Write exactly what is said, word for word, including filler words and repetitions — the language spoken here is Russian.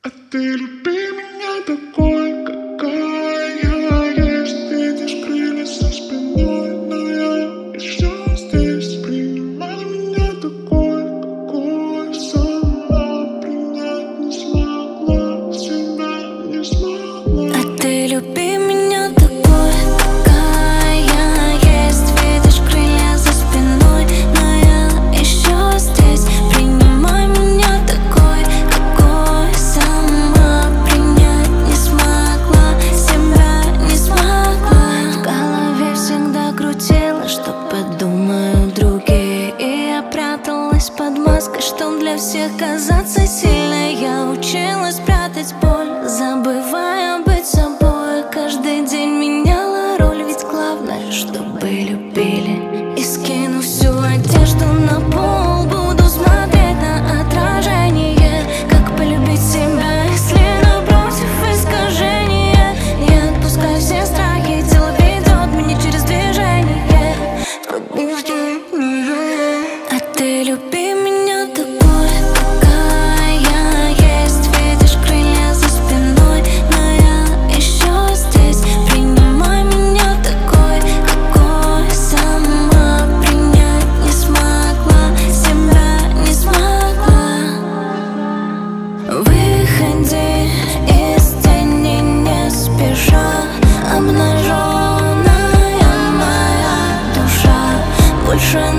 А ты люби меня такой, какая я есть. Видишь крылья за спиной, но я еще здесь. Принимай меня такой, какой сама принять не смогла, себя не смогла. А ты люби меня такой, какая я есть. Видишь крылья за спиной, но я еще здесь. Принимай меня такой, какой сама принять не смогла, себя не смогла. В голове всегда крутило, что подумают другие, и я пряталась под маской, чтоб для всех казаться сильной. Я училась прятать боль, забывая быть собой. Каждый день меняла роль, ведь главное, чтобы любили. И скину всю одежду на пол, буду смотреть на отражение. Как полюбить себя, если напротив искажение? Не отпускай все страхи, тело ведет меня через движение. А ты люби меня такой, какая я есть. Видишь крылья за спиной, но я еще здесь. Принимай меня такой, какой сама принять не смогла, себя не смогла. Выходи из тени не спеша, обнаженная моя душа больше